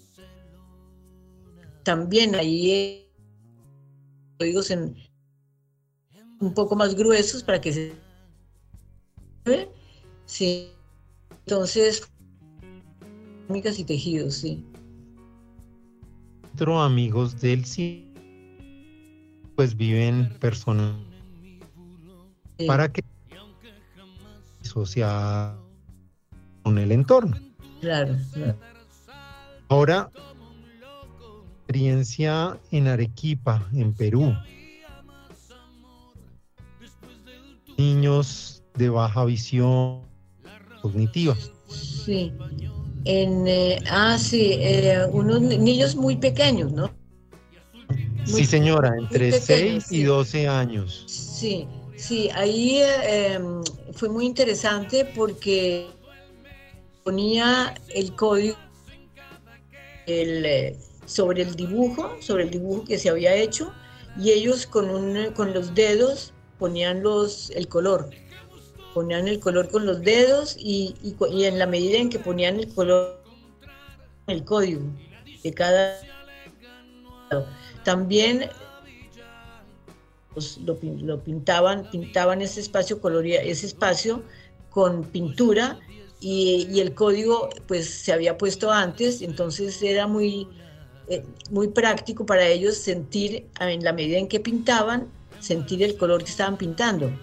también ahí eh, códigos en, un poco más gruesos para que se ve, sí. Entonces, cerámicas y tejidos, sí. Otros amigos del sí, pues viven personas Sí. para que asociar con el entorno. Claro, claro. Ahora, experiencia en Arequipa, en Perú. Niños de baja visión cognitiva. Sí. En, eh, ah, sí, eh, unos niños muy pequeños, ¿no? Muy, Sí, señora, entre pequeños, seis sí. y doce años. Sí, sí, ahí eh, fue muy interesante porque ponía el código el, eh, sobre el dibujo, sobre el dibujo que se había hecho, y ellos con, un, con los dedos ponían los, el color, ponían el color con los dedos y, y, y en la medida en que ponían el color, el código de cada... También pues, lo, lo pintaban, pintaban ese espacio, coloría ese espacio con pintura y, y el código pues se había puesto antes, entonces era muy, eh, muy práctico para ellos sentir, en la medida en que pintaban, sentir el color que estaban pintando.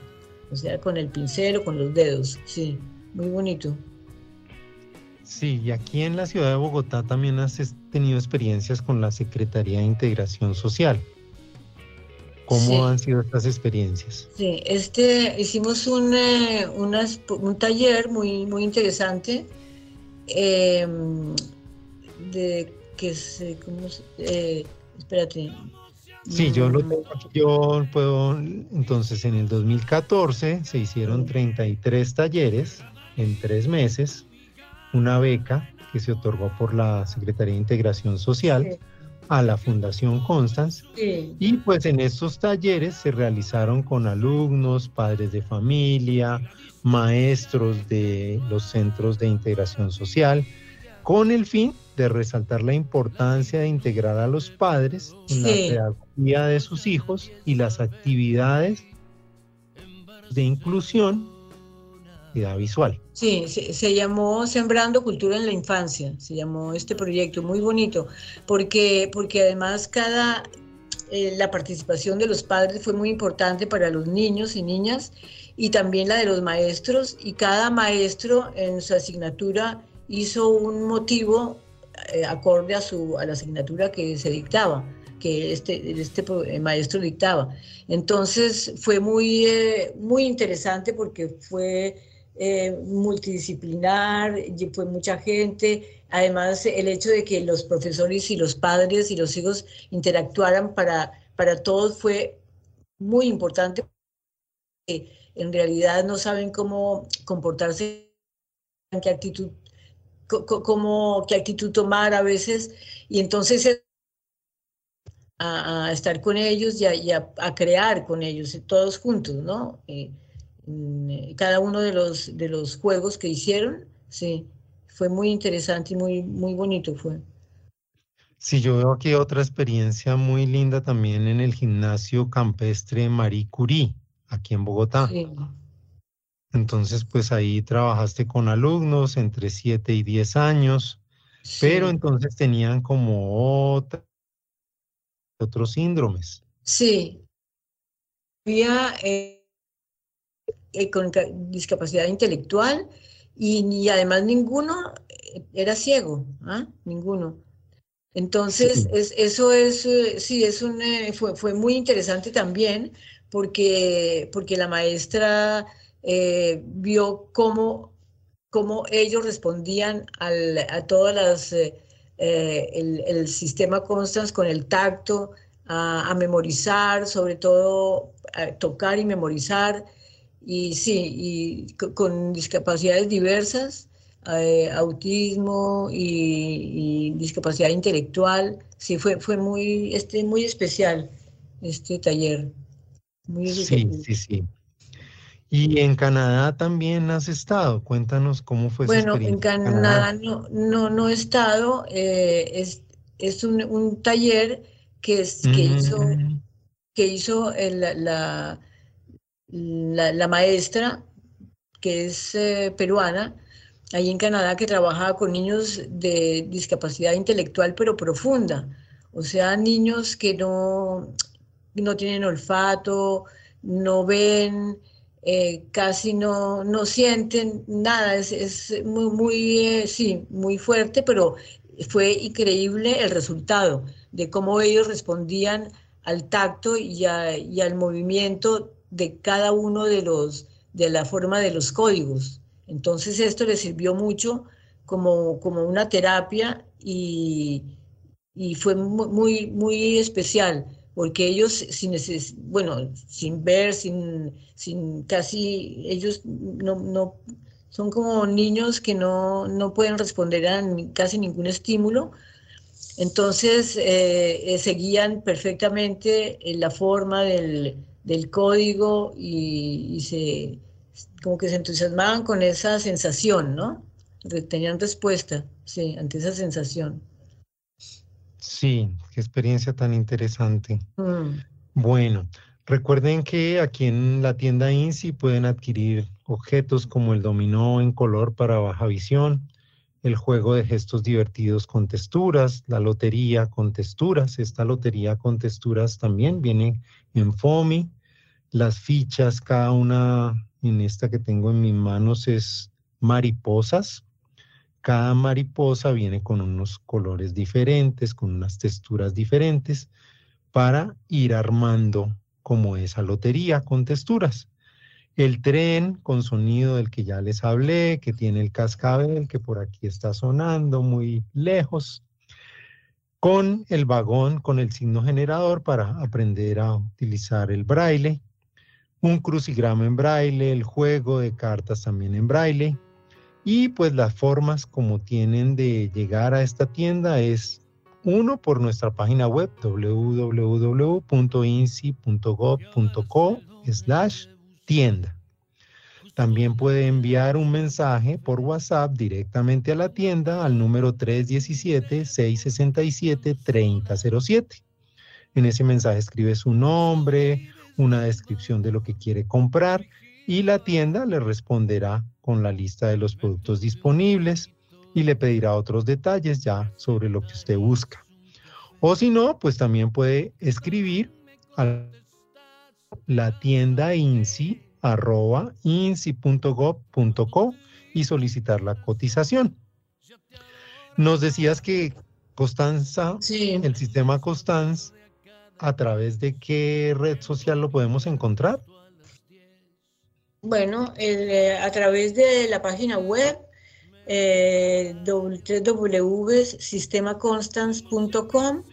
o sea, con el pincel o con los dedos, sí, muy bonito. Sí, y aquí en la ciudad de Bogotá también has tenido experiencias con la Secretaría de Integración Social. ¿Cómo sí. han sido estas experiencias? Sí, este, hicimos un, eh, unas, un taller muy, muy interesante, eh, de que se, ¿cómo se, eh, espérate. Sí, yo lo tengo aquí, yo puedo, entonces en el dos mil catorce se hicieron treinta y tres talleres en tres meses, una beca que se otorgó por la Secretaría de Integración Social sí. a la Fundación Constance sí. y pues en estos talleres se realizaron con alumnos, padres de familia, maestros de los centros de integración social, con el fin de resaltar la importancia de integrar a los padres en sí. la pedagogía de sus hijos y las actividades de inclusión y identidad visual. Sí, se, se llamó Sembrando Cultura en la Infancia, se llamó este proyecto, muy bonito, porque, porque además cada, eh, la participación de los padres fue muy importante para los niños y niñas, y también la de los maestros, y cada maestro en su asignatura hizo un motivo eh, acorde a, su, a la asignatura que se dictaba, que este, este maestro dictaba. Entonces fue muy, eh, muy interesante porque fue eh, multidisciplinar, fue mucha gente, además el hecho de que los profesores y los padres y los hijos interactuaran para, para todos fue muy importante, porque en realidad no saben cómo comportarse, qué actitud, cómo, qué actitud tomar a veces, y entonces a, a estar con ellos y, a, y a, a crear con ellos, todos juntos, ¿no? Eh, cada uno de los, de los juegos que hicieron, sí, fue muy interesante y muy, muy bonito fue. Sí, yo veo aquí otra experiencia muy linda también en el gimnasio campestre Marie Curie, aquí en Bogotá. Sí. Entonces, pues ahí trabajaste con alumnos entre siete y diez años, sí. pero entonces tenían como otra, otros síndromes. Sí, había eh, eh, con discapacidad intelectual y, y además ninguno era ciego, ¿ah? Ninguno. Entonces, sí. es, eso es, sí, es un, eh, fue, fue muy interesante también porque, porque la maestra eh, vio cómo, cómo ellos respondían al, a todas las, eh, el, el sistema Constance con el tacto, a, a memorizar, sobre todo a tocar y memorizar, y sí, y con, con discapacidades diversas, Eh, autismo y, y discapacidad intelectual, sí, fue, fue muy, este, muy especial este taller. Muy sí, sí, sí. Y en Canadá también has estado, cuéntanos cómo fue bueno, esa experiencia. Bueno, en Canadá, Canadá no, no, no he estado, eh, es, es un, un taller que, es, que mm. hizo, que hizo el, la, la, la maestra, que es eh, peruana, ahí en Canadá, que trabajaba con niños de discapacidad intelectual pero profunda, o sea, niños que no, no tienen olfato, no ven, eh, casi no, no sienten nada, es, es muy, muy, eh, sí, muy fuerte, pero fue increíble el resultado de cómo ellos respondían al tacto y, a, y al movimiento de cada uno de los, de la forma de los códigos. Entonces esto les sirvió mucho como, como una terapia y, y fue muy, muy especial, porque ellos, sin, bueno, sin ver, sin, sin casi, ellos no, no, son como niños que no, no pueden responder a casi ningún estímulo, entonces eh, seguían perfectamente la forma del, del código y, y se... como que se entusiasmaban con esa sensación, ¿no? Tenían respuesta, sí, ante esa sensación. Sí, qué experiencia tan interesante. Mm. Bueno, recuerden que aquí en la tienda INSI pueden adquirir objetos como el dominó en color para baja visión, el juego de gestos divertidos con texturas, la lotería con texturas. Esta lotería con texturas también viene en FOMI, Las fichas, cada una en esta que tengo en mis manos es mariposas. Cada mariposa viene con unos colores diferentes, con unas texturas diferentes, para ir armando como esa lotería con texturas. El tren con sonido del que ya les hablé, que tiene el cascabel, que por aquí está sonando muy lejos. Con el vagón, con el signo generador para aprender a utilizar el braille. Un crucigrama en braille, el juego de cartas también en braille. Y pues las formas como tienen de llegar a esta tienda es, uno, por nuestra página web w w w punto i n s i punto gov punto co slash tienda. También puede enviar un mensaje por WhatsApp directamente a la tienda al número tres uno siete, seis seis siete, tres cero cero siete. En ese mensaje escribe su nombre, una descripción de lo que quiere comprar y la tienda le responderá con la lista de los productos disponibles y le pedirá otros detalles ya sobre lo que usted busca. O si no, pues también puede escribir a la tienda INSI arroba insi punto gov punto co y solicitar la cotización. Nos decías que Constanza, sí. El sistema Constance, ¿a través de qué red social lo podemos encontrar? Bueno, el, eh, a través de la página web eh, doble u doble u doble u punto sistema constance punto com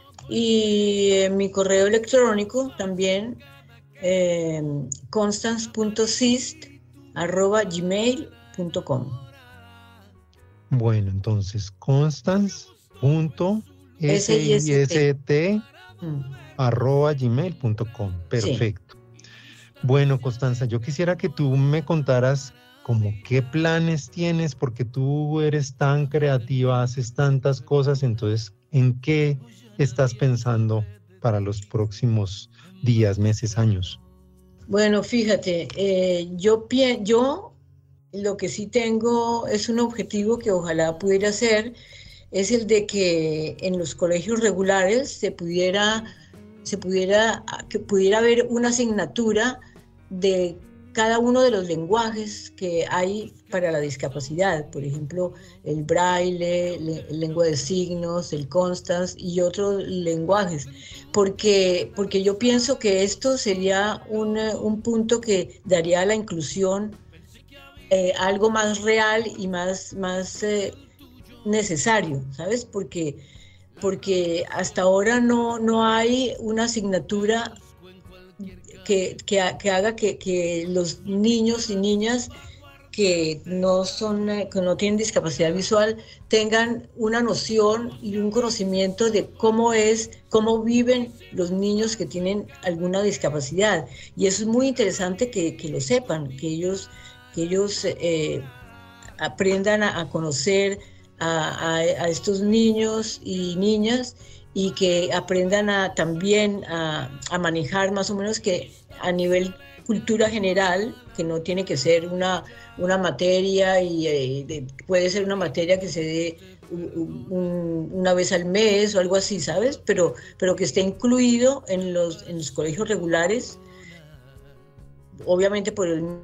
y eh, mi correo electrónico también eh, constance punto sist arroba gmail punto com. Bueno, entonces constance punto sist arroba gmail punto com. Perfecto. Sí. Bueno, Constanza, yo quisiera que tú me contaras como qué planes tienes, porque tú eres tan creativa, haces tantas cosas, entonces, ¿en qué estás pensando para los próximos días, meses, años? Bueno, fíjate, eh, yo, yo lo que sí tengo es un objetivo que ojalá pudiera hacer, es el de que en los colegios regulares se pudiera, se pudiera, que pudiera haber una asignatura de cada uno de los lenguajes que hay para la discapacidad, por ejemplo, el braille, le, lengua de signos, el Constance y otros lenguajes, porque, porque yo pienso que esto sería un, un punto que daría a la inclusión eh, algo más real y más, más eh, necesario, ¿sabes? Porque, porque hasta ahora no, no hay una asignatura Que, que, que haga que, que los niños y niñas que no son, que no tienen discapacidad visual tengan una noción y un conocimiento de cómo es, cómo viven los niños que tienen alguna discapacidad. Y eso es muy interesante que, que lo sepan, que ellos, que ellos eh, aprendan a, a conocer a, a, a estos niños y niñas, y que aprendan a, también a, a manejar más o menos que a nivel cultura general, que no tiene que ser una, una materia, y eh, de, puede ser una materia que se dé un, un, una vez al mes o algo así, ¿sabes? Pero, pero que esté incluido en los, en los colegios regulares, obviamente por el...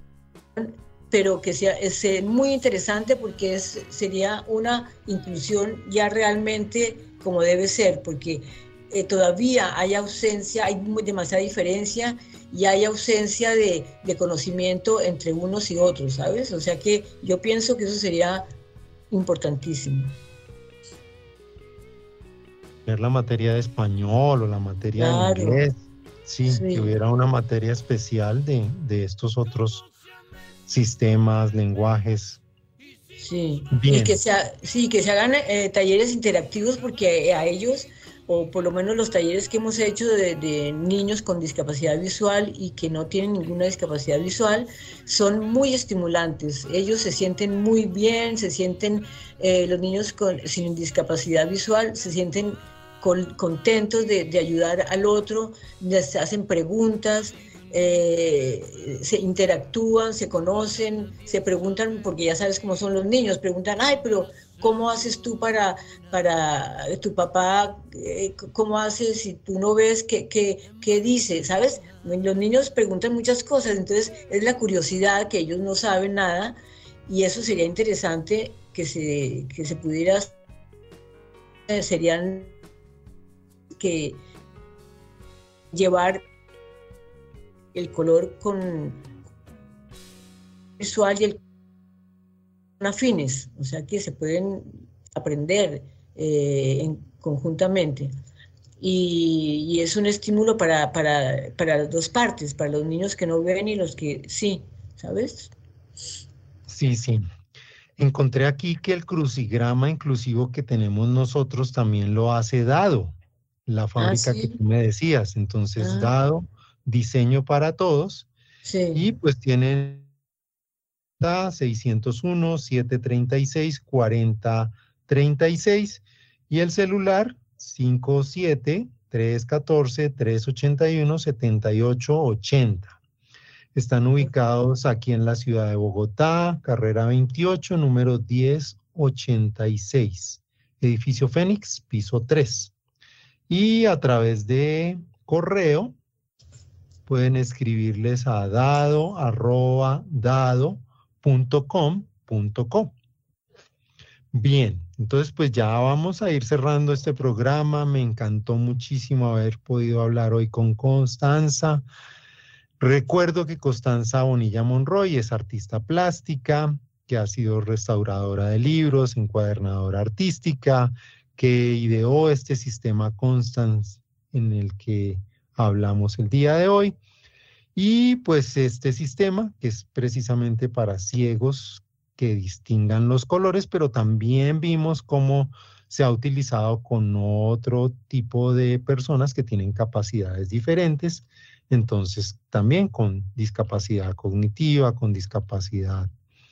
pero que sea es muy interesante porque es, sería una inclusión ya realmente como debe ser, porque eh, todavía hay ausencia, hay demasiada diferencia y hay ausencia de, de conocimiento entre unos y otros, ¿sabes? O sea que yo pienso que eso sería importantísimo. Ver la materia de español o la materia claro. de inglés, sí, sí, que hubiera una materia especial de, de estos otros sistemas, lenguajes. Sí, Bien. y que, sea, sí, que se hagan eh, talleres interactivos, porque a ellos, o por lo menos los talleres que hemos hecho de, de niños con discapacidad visual y que no tienen ninguna discapacidad visual, son muy estimulantes. Ellos se sienten muy bien, se sienten, eh, los niños con, sin discapacidad visual se sienten con, contentos de, de ayudar al otro, les hacen preguntas, Eh, se interactúan, se conocen, se preguntan, porque ya sabes cómo son los niños, preguntan, ay, pero ¿cómo haces tú para, para tu papá? Eh, ¿Cómo haces si tú no ves qué, qué, qué dice? ¿Sabes? Los niños preguntan muchas cosas, entonces es la curiosidad que ellos no saben nada, y eso sería interesante que se, que se pudiera, eh, serían que llevar el color con visual y el con afines, o sea que se pueden aprender eh, en, conjuntamente, y, y es un estímulo para, para, para las dos partes, para los niños que no ven y los que sí, ¿sabes? Sí, sí. Encontré aquí que el crucigrama inclusivo que tenemos nosotros también lo hace Dado, la fábrica ah, ¿sí? que tú me decías. Entonces, ah. Dado, diseño para todos, sí. Y pues tienen seiscientos uno, setecientos treinta y seis, cuarenta treinta y seis, y el celular cinco siete, tres uno cuatro, tres ocho uno, siete ocho ocho cero. Están ubicados aquí en la ciudad de Bogotá, carrera veintiocho, número diez ochenta y seis, edificio Fénix, piso tres. Y a través de correo pueden escribirles a dado, arroba, dado, punto com, punto co. Bien, entonces pues ya vamos a ir cerrando este programa. Me encantó muchísimo haber podido hablar hoy con Constanza. Recuerdo que Constanza Bonilla Monroy es artista plástica, que ha sido restauradora de libros, encuadernadora artística, que ideó este sistema Constance en el que hablamos el día de hoy. Y pues este sistema, que es precisamente para ciegos que distingan los colores, pero también vimos cómo se ha utilizado con otro tipo de personas que tienen capacidades diferentes, entonces también con discapacidad cognitiva, con discapacidad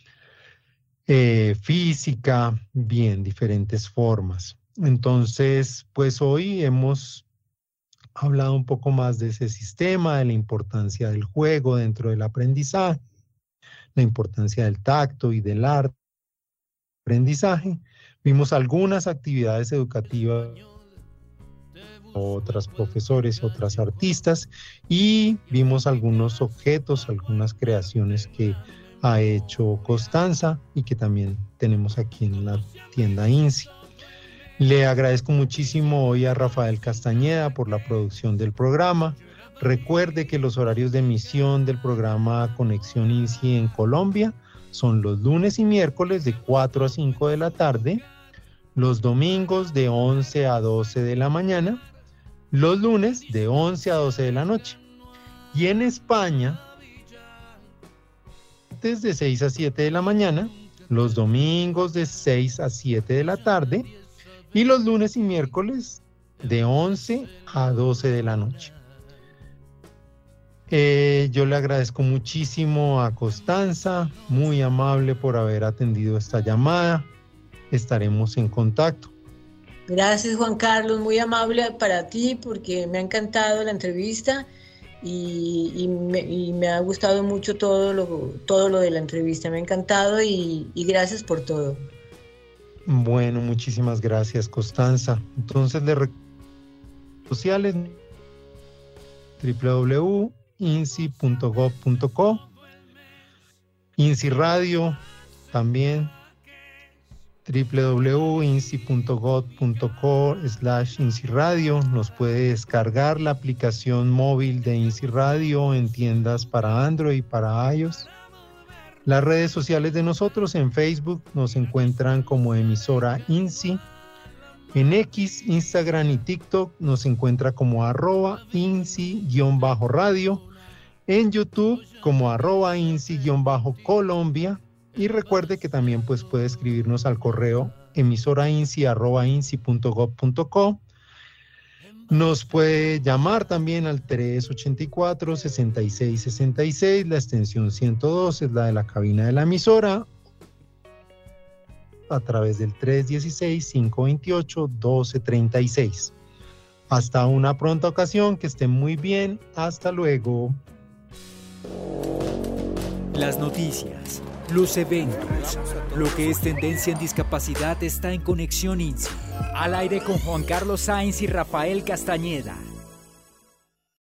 eh, física, bien, diferentes formas. Entonces, pues hoy hemos hablado un poco más de ese sistema, de la importancia del juego dentro del aprendizaje, la importancia del tacto y del arte aprendizaje. Vimos algunas actividades educativas, otras profesores, otras artistas, y vimos algunos objetos, algunas creaciones que ha hecho Constanza y que también tenemos aquí en la tienda INSI. Le agradezco muchísimo hoy a Rafael Castañeda por la producción del programa. Recuerde que los horarios de emisión del programa Conexión INSI en Colombia son los lunes y miércoles de cuatro a cinco de la tarde, los domingos de once a doce de la mañana, los lunes de once a doce de la noche. Y en España, de seis a siete de la mañana, los domingos de seis a siete de la tarde, y los lunes y miércoles de once a doce de la noche. Eh, yo le agradezco muchísimo a Constanza, muy amable por haber atendido esta llamada. Estaremos en contacto. Gracias, Juan Carlos, muy amable para ti porque me ha encantado la entrevista y, y, me, y me ha gustado mucho todo lo, todo lo de la entrevista, me ha encantado y, y gracias por todo. Bueno, muchísimas gracias, Constanza. Entonces, de redes sociales, doble u doble u doble u punto insi punto gob punto co, INSI Radio también, doble u doble u doble u punto insi punto gob punto co slash INSI Radio. Nos puede descargar la aplicación móvil de INSI Radio en tiendas para Android y para iOS. Las redes sociales de nosotros en Facebook nos encuentran como emisora INSI. En X, Instagram y TikTok nos encuentra como arroba INSI-radio. En YouTube como arroba INSI-Colombia. Y recuerde que también pues, puede escribirnos al correo emisorainsi arroba insi punto gob punto co. Nos puede llamar también al tres ochenta y cuatro, sesenta y seis sesenta y seis, la extensión ciento dos es la de la cabina de la emisora, a través del tres dieciséis, cinco veintiocho, doce treinta y seis. Hasta una pronta ocasión, que estén muy bien, hasta luego. Las noticias, los eventos, lo que es tendencia en discapacidad está en Conexión INSI. Al aire con Juan Carlos Sainz y Rafael Castañeda.